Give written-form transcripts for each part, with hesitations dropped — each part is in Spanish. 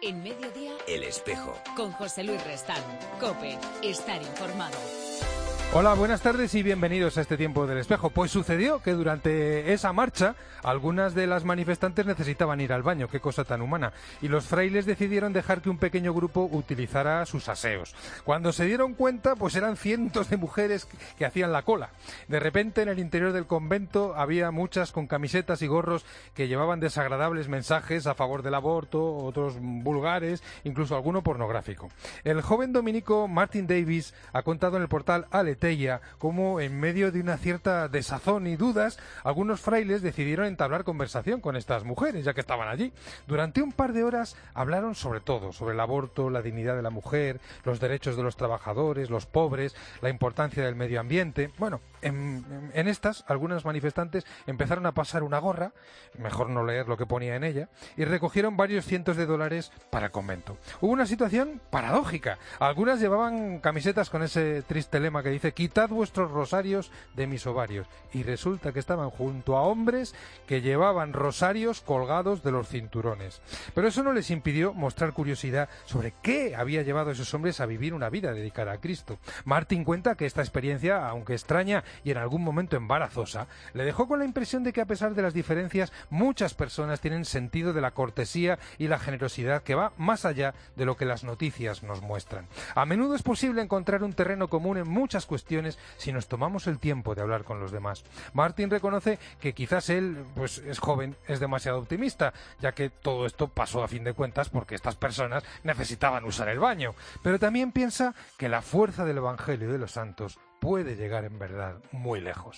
En Mediodía, El Espejo. Con José Luis Restán. COPE. Estar informado. Hola, buenas tardes y bienvenidos a este tiempo del Espejo. Pues sucedió que durante esa marcha algunas de las manifestantes necesitaban ir al baño, qué cosa tan humana, y los frailes decidieron dejar que un pequeño grupo utilizara sus aseos. Cuando se dieron cuenta, pues eran cientos de mujeres que hacían la cola. De repente en el interior del convento había muchas con camisetas y gorros que llevaban desagradables mensajes a favor del aborto, otros vulgares, incluso alguno pornográfico. El joven dominico Martin Davis ha contado en el portal Aleteia cómo en medio de una cierta desazón y dudas, algunos frailes decidieron entablar conversación con estas mujeres, ya que estaban allí. Durante un par de horas hablaron sobre todo, sobre el aborto, la dignidad de la mujer, los derechos de los trabajadores, los pobres, la importancia del medio ambiente. Bueno, en estas, algunas manifestantes empezaron a pasar una gorra, mejor no leer lo que ponía en ella, y recogieron varios cientos de dólares para el convento. Hubo una situación paradójica. Algunas llevaban camisetas con ese triste lema que dice: quitad vuestros rosarios de mis ovarios. Y resulta que estaban junto a hombres que llevaban rosarios colgados de los cinturones. Pero eso no les impidió mostrar curiosidad sobre qué había llevado a esos hombres a vivir una vida dedicada a Cristo. Martin cuenta que esta experiencia, aunque extraña y en algún momento embarazosa, le dejó con la impresión de que a pesar de las diferencias, muchas personas tienen sentido de la cortesía y la generosidad que va más allá de lo que las noticias nos muestran. A menudo es posible encontrar un terreno común en muchas cuestiones si nos tomamos el tiempo de hablar con los demás. Martin reconoce que quizás él, pues es joven, es demasiado optimista, ya que todo esto pasó a fin de cuentas porque estas personas necesitaban usar el baño. Pero también piensa que la fuerza del Evangelio de los santos puede llegar en verdad muy lejos.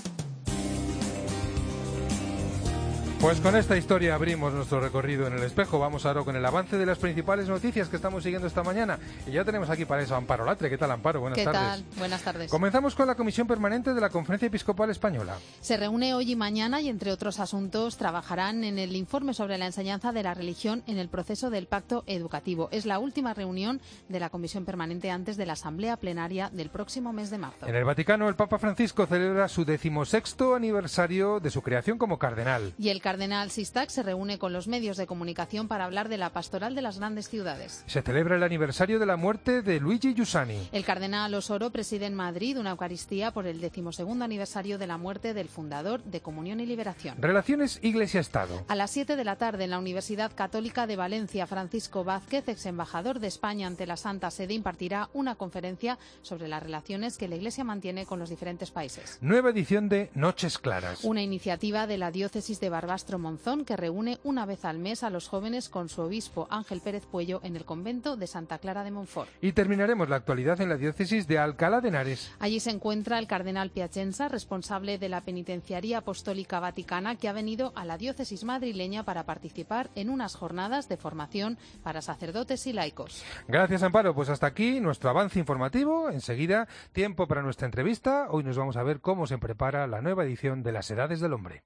Pues con esta historia abrimos nuestro recorrido en El Espejo. Vamos ahora con el avance de las principales noticias que estamos siguiendo esta mañana. Y ya tenemos aquí para eso a Amparo Latre. ¿Qué tal, Amparo? Buenas tardes. ¿Qué tal? Buenas tardes. Comenzamos con la Comisión Permanente de la Conferencia Episcopal Española. Se reúne hoy y mañana y, entre otros asuntos, trabajarán en el informe sobre la enseñanza de la religión en el proceso del pacto educativo. Es la última reunión de la Comisión Permanente antes de la Asamblea Plenaria del próximo mes de marzo. En el Vaticano, el Papa Francisco celebra su 16º aniversario de su creación como cardenal. Y el cardenal Sistac se reúne con los medios de comunicación para hablar de la pastoral de las grandes ciudades. Se celebra el aniversario de la muerte de Luigi Giussani. El cardenal Osoro preside en Madrid una Eucaristía por el 12º aniversario de la muerte del fundador de Comunión y Liberación. Relaciones Iglesia-Estado. A las 7 de la tarde en la Universidad Católica de Valencia, Francisco Vázquez, ex embajador de España ante la Santa Sede, impartirá una conferencia sobre las relaciones que la Iglesia mantiene con los diferentes países. Nueva edición de Noches Claras. Una iniciativa de la diócesis de Barbastro-Monzón que reúne una vez al mes a los jóvenes con su obispo Ángel Pérez Puello en el convento de Santa Clara de Montfort. Y terminaremos la actualidad en la diócesis de Alcalá de Henares. Allí se encuentra el cardenal Piacenza, responsable de la Penitenciaría Apostólica Vaticana, que ha venido a la diócesis madrileña para participar en unas jornadas de formación para sacerdotes y laicos. Gracias, Amparo. Pues hasta aquí nuestro avance informativo. Enseguida, tiempo para nuestra entrevista. Hoy nos vamos a ver cómo se prepara la nueva edición de Las Edades del Hombre.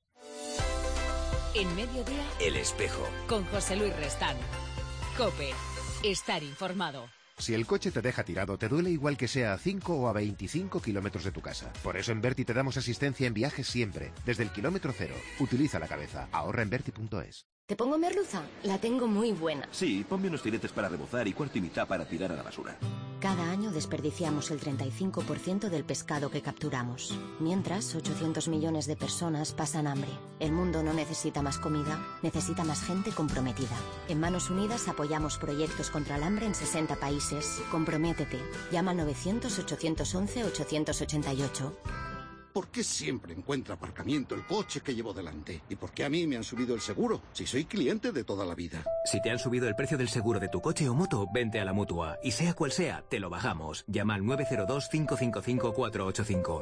En Mediodía, El Espejo. Con José Luis Restán. COPE. Estar informado. Si el coche te deja tirado, te duele igual que sea a 5 o a 25 kilómetros de tu casa. Por eso en Berti te damos asistencia en viajes siempre, desde el kilómetro cero. Utiliza la cabeza. Ahorra en Berti.es. ¿Te pongo merluza? La tengo muy buena. Sí, ponme unos filetes para rebozar y cuarto y mitad para tirar a la basura. Cada año desperdiciamos el 35% del pescado que capturamos. Mientras, 800 millones de personas pasan hambre. El mundo no necesita más comida, necesita más gente comprometida. En Manos Unidas apoyamos proyectos contra el hambre en 60 países. Comprométete. Llama al 900-811-888. ¿Por qué siempre encuentra aparcamiento el coche que llevo delante? ¿Y por qué a mí me han subido el seguro, si soy cliente de toda la vida? Si te han subido el precio del seguro de tu coche o moto, vente a la Mutua. Y sea cual sea, te lo bajamos. Llama al 902-555-485.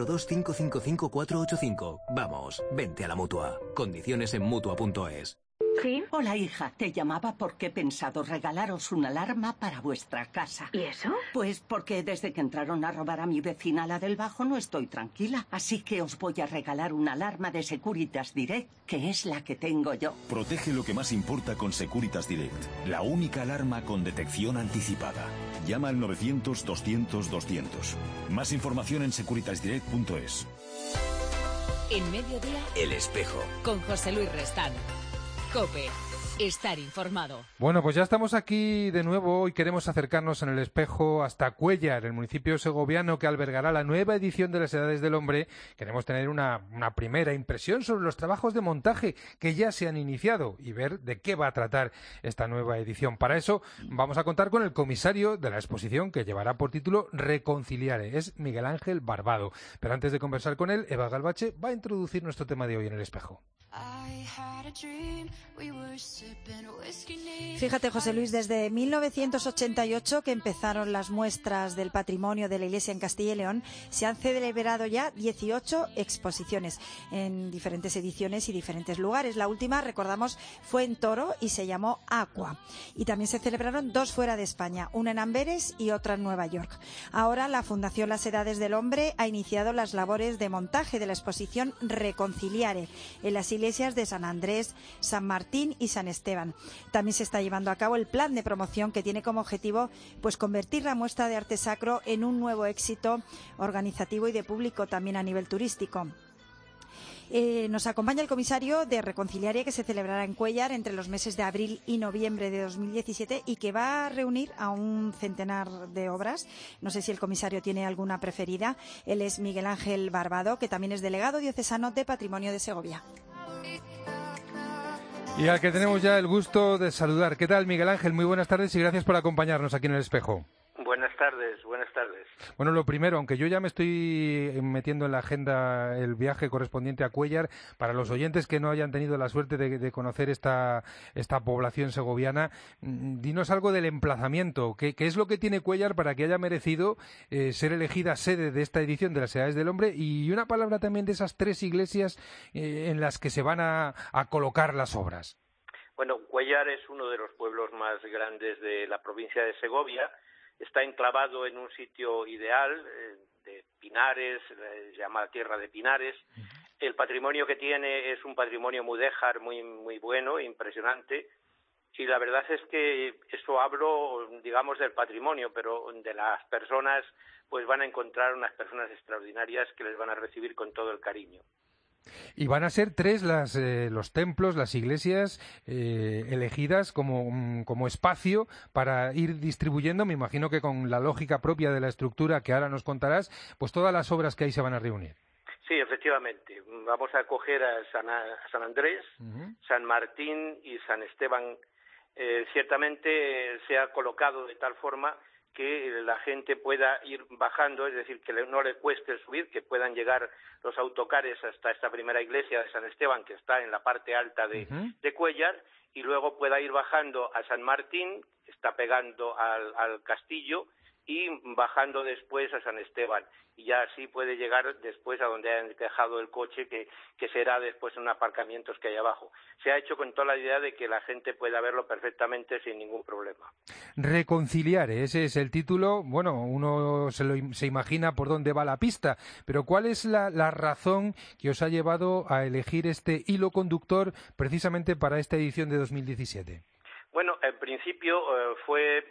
902-555-485. Vamos, vente a la Mutua. Condiciones en Mutua.es. ¿Sí? Hola, hija. Te llamaba porque he pensado regalaros una alarma para vuestra casa. ¿Y eso? Pues porque desde que entraron a robar a mi vecina, la del Bajo, no estoy tranquila. Así que os voy a regalar una alarma de Securitas Direct, que es la que tengo yo. Protege lo que más importa con Securitas Direct. La única alarma con detección anticipada. Llama al 900-200-200. Más información en securitasdirect.es. En Mediodía, El Espejo. Con José Luis Restán. COPE. estar informado. Bueno, pues ya estamos aquí de nuevo y queremos acercarnos en el espejo hasta Cuéllar, el municipio segoviano que albergará la nueva edición de las Edades del Hombre. Queremos tener una primera impresión sobre los trabajos de montaje que ya se han iniciado y ver de qué va a tratar esta nueva edición. Para eso vamos a contar con el comisario de la exposición, que llevará por título Reconciliare. Es Miguel Ángel Barbado. Pero antes de conversar con él, Eva Galvache va a introducir nuestro tema de hoy en el espejo. Fíjate, José Luis, desde 1988 que empezaron las muestras del patrimonio de la Iglesia en Castilla y León, se han celebrado ya 18 exposiciones en diferentes ediciones y diferentes lugares. La última, recordamos, fue en Toro y se llamó Aqua. Y también se celebraron 2 fuera de España, una en Amberes y otra en Nueva York. Ahora la Fundación Las Edades del Hombre ha iniciado las labores de montaje de la exposición Reconciliare en las iglesias de San Andrés, San Martín y San Esteban. También se está llevando a cabo el plan de promoción que tiene como objetivo pues convertir la muestra de arte sacro en un nuevo éxito organizativo y de público también a nivel turístico. Nos acompaña el comisario de Reconciliare, que se celebrará en Cuéllar entre los meses de abril y noviembre de 2017 y que va a reunir a un centenar de obras. No sé si el comisario tiene alguna preferida. Él es Miguel Ángel Barbado, que también es delegado diocesano de Patrimonio de Segovia. Y al que tenemos ya el gusto de saludar. ¿Qué tal, Miguel Ángel? Muy buenas tardes y gracias por acompañarnos aquí en el espejo. Buenas tardes, buenas tardes. Bueno, lo primero, aunque yo ya me estoy metiendo en la agenda el viaje correspondiente a Cuéllar, para los oyentes que no hayan tenido la suerte de conocer esta población segoviana, dinos algo del emplazamiento. ¿Qué es lo que tiene Cuéllar para que haya merecido ser elegida sede de esta edición de las Edades del Hombre? Y una palabra también de esas 3 iglesias en las que se van a colocar las obras. Bueno, Cuéllar es uno de los pueblos más grandes de la provincia de Segovia. Está enclavado en un sitio ideal, de pinares, se llama Tierra de Pinares. El patrimonio que tiene es un patrimonio mudéjar muy, muy bueno, impresionante. Y la verdad es que eso hablo, digamos, del patrimonio, pero de las personas, pues van a encontrar unas personas extraordinarias que les van a recibir con todo el cariño. Y van a ser 3 los templos, las iglesias elegidas como espacio para ir distribuyendo, me imagino que con la lógica propia de la estructura que ahora nos contarás, pues todas las obras que ahí se van a reunir. Sí, efectivamente. Vamos a acoger a San Andrés, San Martín y San Esteban. Ciertamente se ha colocado de tal forma que la gente pueda ir bajando, es decir, que no le cueste subir, que puedan llegar los autocares hasta esta primera iglesia de San Esteban, que está en la parte alta de Cuéllar, y luego pueda ir bajando a San Martín, que está pegando al castillo, y bajando después a San Esteban. Y ya así puede llegar después a donde hayan dejado el coche, que será después en aparcamientos que hay abajo. Se ha hecho con toda la idea de que la gente pueda verlo perfectamente sin ningún problema. Reconciliare, ese es el título. Bueno, uno se imagina por dónde va la pista, pero ¿cuál es la razón que os ha llevado a elegir este hilo conductor precisamente para esta edición de 2017? Bueno, en principio fue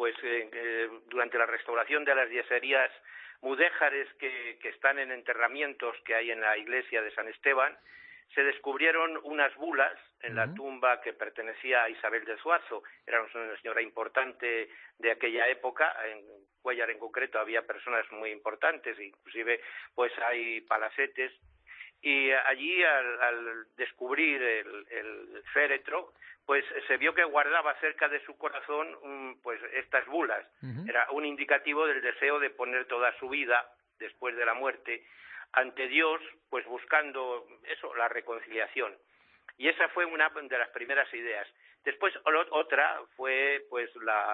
durante la restauración de las yeserías mudéjares que están en enterramientos que hay en la iglesia de San Esteban, se descubrieron unas bulas en la tumba que pertenecía a Isabel de Zuazo. Era una señora importante de aquella época. En Cuéllar en concreto había personas muy importantes, inclusive pues hay palacetes. Y allí al descubrir el féretro, pues se vio que guardaba cerca de su corazón pues estas bulas. Era un indicativo del deseo de poner toda su vida después de la muerte ante Dios, pues buscando eso, la reconciliación. Y esa fue una de las primeras ideas. Después otra fue pues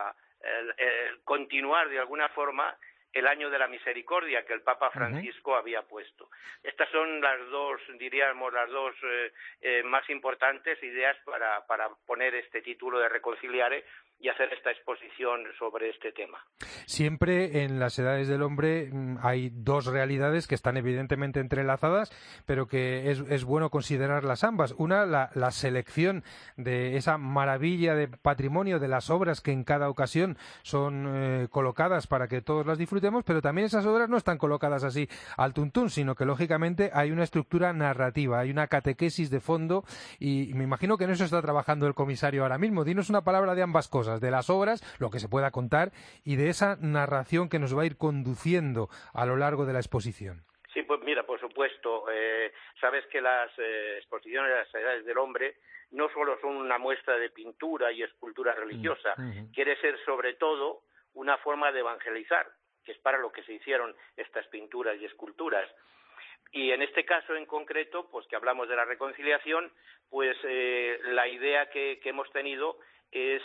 el continuar de alguna forma el año de la misericordia que el Papa Francisco había puesto. Estas son las dos, diríamos, más importantes ideas para poner este título de Reconciliare, y hacer esta exposición sobre este tema. Siempre en las edades del hombre hay dos realidades que están evidentemente entrelazadas, pero que es bueno considerarlas ambas. Una, la selección de esa maravilla de patrimonio, de las obras que en cada ocasión son colocadas para que todos las disfrutemos, pero también esas obras no están colocadas así al tuntún, sino que lógicamente hay una estructura narrativa, hay una catequesis de fondo, y me imagino que en eso está trabajando el comisario ahora mismo. Dinos una palabra de ambas cosas, de las obras, lo que se pueda contar, y de esa narración que nos va a ir conduciendo a lo largo de la exposición. Sí, pues mira, por supuesto, sabes que las exposiciones de las edades del hombre no solo son una muestra de pintura y escultura religiosa, quiere ser sobre todo una forma de evangelizar, que es para lo que se hicieron estas pinturas y esculturas. Y en este caso en concreto, pues que hablamos de la reconciliación, pues la idea que hemos tenido es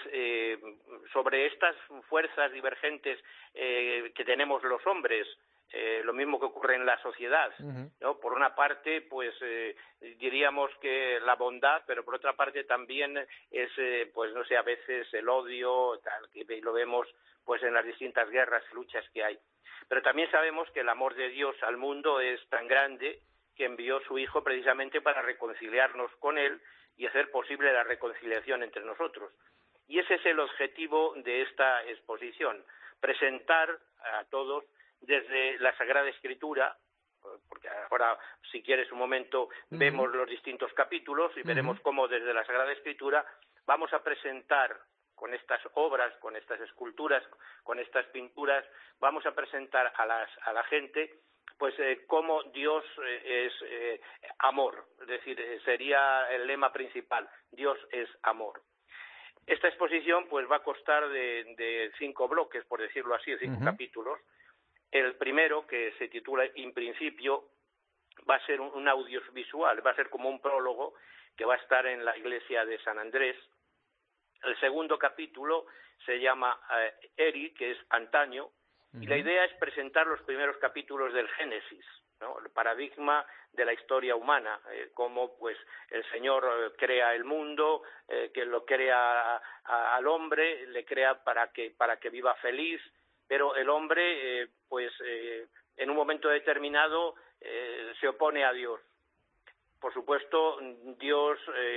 sobre estas fuerzas divergentes que tenemos los hombres, lo mismo que ocurre en la sociedad, ¿no? Por una parte, pues diríamos que la bondad, pero por otra parte también es, pues no sé, a veces el odio, tal, que lo vemos pues en las distintas guerras y luchas que hay. Pero también sabemos que el amor de Dios al mundo es tan grande que envió su Hijo precisamente para reconciliarnos con Él y hacer posible la reconciliación entre nosotros. Y ese es el objetivo de esta exposición, presentar a todos desde la Sagrada Escritura, porque ahora, si quieres un momento, vemos los distintos capítulos y veremos cómo desde la Sagrada Escritura vamos a presentar con estas obras, con estas esculturas, con estas pinturas, vamos a presentar a la gente pues cómo Dios es amor, es decir, sería el lema principal, Dios es amor. Esta exposición pues va a constar de 5 bloques, por decirlo así, 5 capítulos. El primero, que se titula In Principio, va a ser un audiovisual, va a ser como un prólogo que va a estar en la iglesia de San Andrés. El segundo capítulo se llama Eri, que es antaño, y la idea es presentar los primeros capítulos del Génesis, ¿no? El paradigma de la historia humana, cómo pues el Señor crea el mundo, que lo crea al hombre, le crea para que viva feliz, pero el hombre en un momento determinado se opone a Dios. Por supuesto, Dios,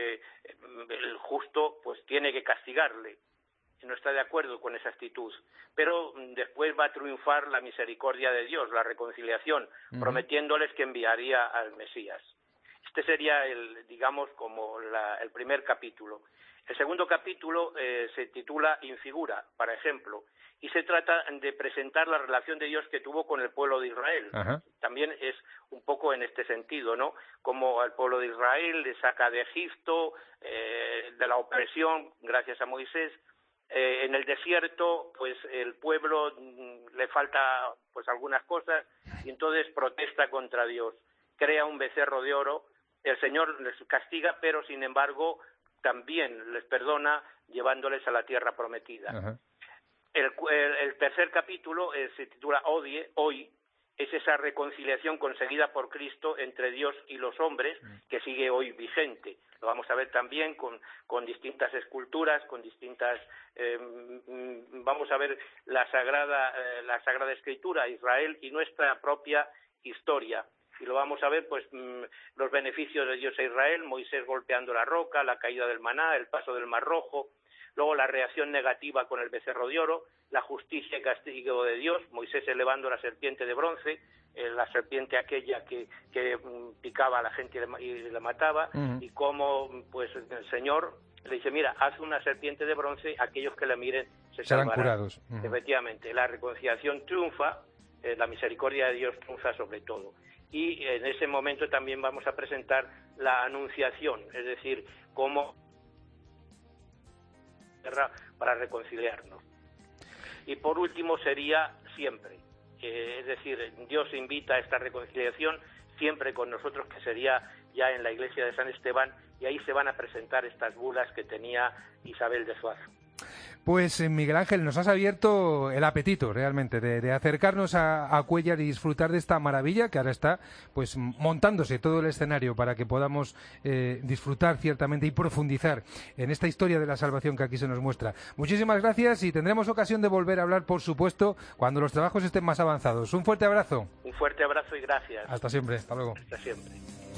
el justo, pues tiene que castigarle. No está de acuerdo con esa actitud. Pero después va a triunfar la misericordia de Dios, la reconciliación, prometiéndoles que enviaría al Mesías. Este sería digamos, como el primer capítulo. El segundo capítulo se titula Infigura, por ejemplo, y se trata de presentar la relación de Dios que tuvo con el pueblo de Israel. También es un poco en este sentido, ¿no? Como al pueblo de Israel le saca de Egipto, de la opresión, gracias a Moisés. En el desierto, pues el pueblo le falta pues algunas cosas y entonces protesta contra Dios. Crea un becerro de oro, el Señor les castiga, pero sin embargo también les perdona llevándoles a la tierra prometida. El tercer capítulo se titula Hoy, es esa reconciliación conseguida por Cristo entre Dios y los hombres que sigue hoy vigente. Lo vamos a ver también con distintas esculturas, con distintas... vamos a ver la Sagrada Escritura, Israel y nuestra propia historia. Y lo vamos a ver, pues, los beneficios de Dios a Israel, Moisés golpeando la roca, la caída del maná, el paso del Mar Rojo, luego la reacción negativa con el becerro de oro, la justicia y castigo de Dios, Moisés elevando la serpiente de bronce, la serpiente aquella que picaba a la gente y la mataba, y cómo pues el Señor le dice, mira, haz una serpiente de bronce, aquellos que la miren serán curados. Efectivamente, la reconciliación triunfa, la misericordia de Dios triunfa sobre todo. Y en ese momento también vamos a presentar la anunciación, es decir, cómo para reconciliarnos. Y por último sería siempre, es decir, Dios invita a esta reconciliación siempre con nosotros, que sería ya en la iglesia de San Esteban, y ahí se van a presentar estas bulas que tenía Isabel de Suazo. Pues Miguel Ángel, nos has abierto el apetito realmente de acercarnos a Cuéllar y disfrutar de esta maravilla que ahora está pues montándose todo el escenario para que podamos disfrutar ciertamente y profundizar en esta historia de la salvación que aquí se nos muestra. Muchísimas gracias y tendremos ocasión de volver a hablar, por supuesto, cuando los trabajos estén más avanzados. Un fuerte abrazo. Un fuerte abrazo y gracias. Hasta siempre, hasta luego. Hasta siempre.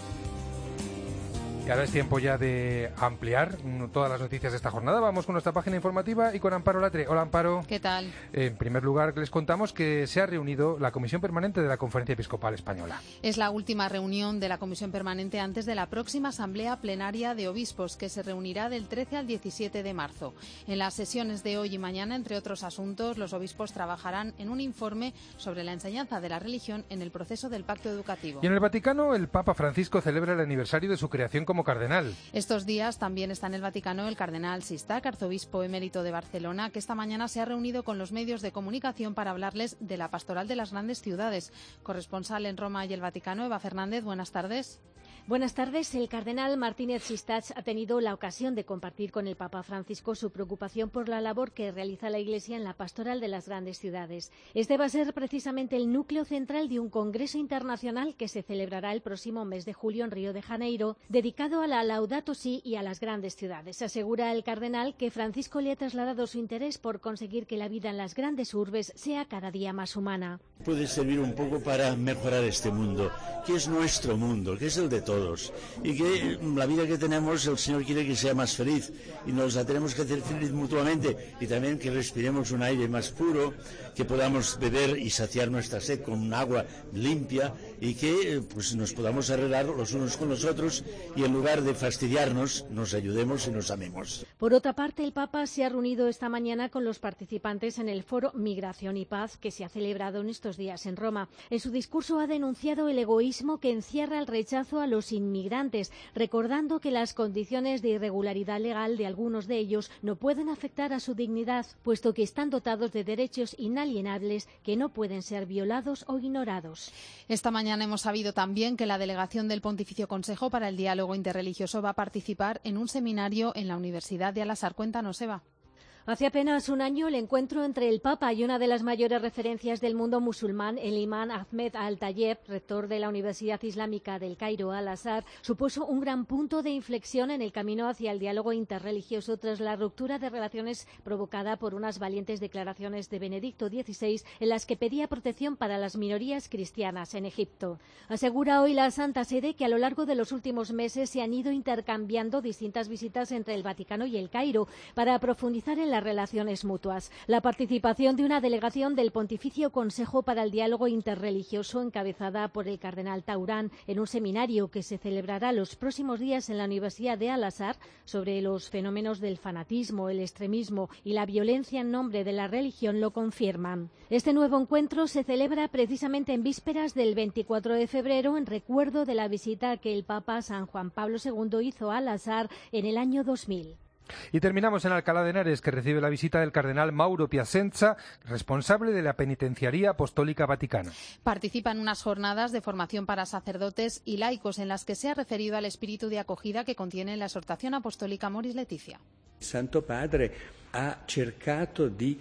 Y ahora es tiempo ya de ampliar todas las noticias de esta jornada. Vamos con nuestra página informativa y con Amparo Latre. Hola, Amparo. ¿Qué tal? En primer lugar, les contamos que se ha reunido la Comisión Permanente de la Conferencia Episcopal Española. Es la última reunión de la Comisión Permanente antes de la próxima Asamblea Plenaria de Obispos, que se reunirá del 13 al 17 de marzo. En las sesiones de hoy y mañana, entre otros asuntos, los obispos trabajarán en un informe sobre la enseñanza de la religión en el proceso del pacto educativo. Y en el Vaticano, el Papa Francisco celebra el aniversario de su creación como cardenal. Estos días también está en el Vaticano el cardenal Sistac, arzobispo emérito de Barcelona, que esta mañana se ha reunido con los medios de comunicación para hablarles de la pastoral de las grandes ciudades. Corresponsal en Roma y el Vaticano, Eva Fernández, buenas tardes. Buenas tardes. El cardenal Martínez Sistach ha tenido la ocasión de compartir con el Papa Francisco su preocupación por la labor que realiza la Iglesia en la pastoral de las grandes ciudades. Este va a ser precisamente el núcleo central de un congreso internacional que se celebrará el próximo mes de julio en Río de Janeiro, dedicado a la Laudato Si y a las grandes ciudades. Asegura el cardenal que Francisco le ha trasladado su interés por conseguir que la vida en las grandes urbes sea cada día más humana. Puede servir un poco para mejorar este mundo, que es nuestro mundo, que es el de todos. Y que la vida que tenemos el Señor quiere que sea más feliz y nos la tenemos que hacer feliz mutuamente y también que respiremos un aire más puro, que podamos beber y saciar nuestra sed con un agua limpia y que pues nos podamos arreglar los unos con los otros y en lugar de fastidiarnos nos ayudemos y nos amemos. Por otra parte, el Papa se ha reunido esta mañana con los participantes en el foro Migración y Paz que se ha celebrado en estos días en Roma. En su discurso ha denunciado el egoísmo que encierra el rechazo a los inmigrantes, recordando que las condiciones de irregularidad legal de algunos de ellos no pueden afectar a su dignidad, puesto que están dotados de derechos inalienables que no pueden ser violados o ignorados. Esta mañana hemos sabido también que la delegación del Pontificio Consejo para el Diálogo Interreligioso va a participar en un seminario en la Universidad de Al-Azhar. Cuéntanos, Eva. Hace apenas un año, el encuentro entre el Papa y una de las mayores referencias del mundo musulmán, el imán Ahmed Al-Tayeb, rector de la Universidad Islámica del Cairo, Al-Azhar, supuso un gran punto de inflexión en el camino hacia el diálogo interreligioso tras la ruptura de relaciones provocada por unas valientes declaraciones de Benedicto XVI en las que pedía protección para las minorías cristianas en Egipto. Asegura hoy la Santa Sede que a lo largo de los últimos meses se han ido intercambiando distintas visitas entre el Vaticano y el Cairo para profundizar en las relaciones mutuas. La participación de una delegación del Pontificio Consejo para el Diálogo Interreligioso, encabezada por el cardenal Taurán, en un seminario que se celebrará los próximos días en la Universidad de Al-Azhar sobre los fenómenos del fanatismo, el extremismo y la violencia en nombre de la religión, lo confirman. Este nuevo encuentro se celebra precisamente en vísperas del 24 de febrero en recuerdo de la visita que el Papa San Juan Pablo II hizo a Al-Azhar en el año 2000. Y terminamos en Alcalá de Henares, que recibe la visita del cardenal Mauro Piacenza, responsable de la Penitenciaría Apostólica Vaticana. Participa en unas jornadas de formación para sacerdotes y laicos en las que se ha referido al espíritu de acogida que contiene la exhortación apostólica Amoris Laetitia. Il Santo Padre ha cercato di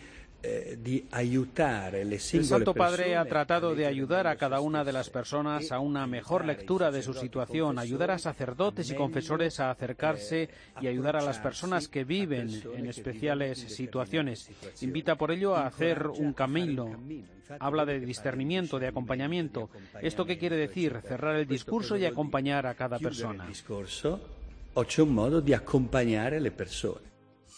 El Santo Padre ha tratado de ayudar a cada una de las personas a una mejor lectura de su situación, ayudar a sacerdotes y confesores a acercarse y ayudar a las personas que viven en especiales situaciones. Invita por ello a hacer un camino. Habla de discernimiento, de acompañamiento. ¿Esto qué quiere decir? Cerrar el discurso y acompañar a cada persona. O c'è un modo di accompagnare le persone.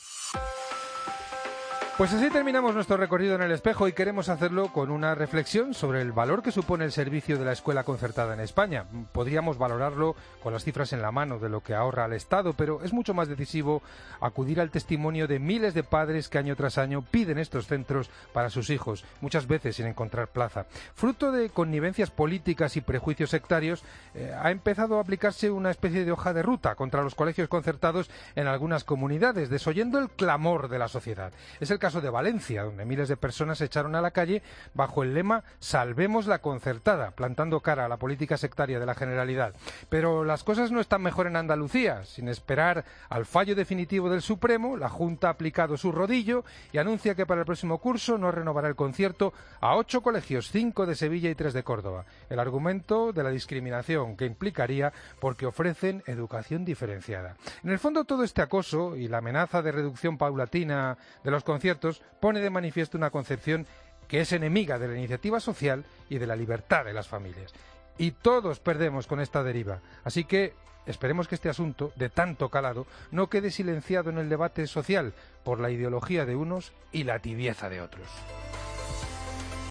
Pues así terminamos nuestro recorrido en el espejo y queremos hacerlo con una reflexión sobre el valor que supone el servicio de la escuela concertada en España. Podríamos valorarlo con las cifras en la mano de lo que ahorra al Estado, pero es mucho más decisivo acudir al testimonio de miles de padres que año tras año piden estos centros para sus hijos, muchas veces sin encontrar plaza. Fruto de connivencias políticas y prejuicios sectarios, ha empezado a aplicarse una especie de hoja de ruta contra los colegios concertados en algunas comunidades, desoyendo el clamor de la sociedad. Es el caso de Valencia, donde miles de personas se echaron a la calle bajo el lema «Salvemos la concertada», plantando cara a la política sectaria de la Generalidad. Pero las cosas no están mejor en Andalucía. Sin esperar al fallo definitivo del Supremo, la Junta ha aplicado su rodillo y anuncia que para el próximo curso no renovará el concierto a 8 colegios, 5 de Sevilla y 3 de Córdoba. El argumento de la discriminación que implicaría porque ofrecen educación diferenciada. En el fondo, todo este acoso y la amenaza de reducción paulatina de los conciertos pone de manifiesto una concepción que es enemiga de la iniciativa social y de la libertad de las familias. Y todos perdemos con esta deriva. Así que esperemos que este asunto, de tanto calado, no quede silenciado en el debate social por la ideología de unos y la tibieza de otros.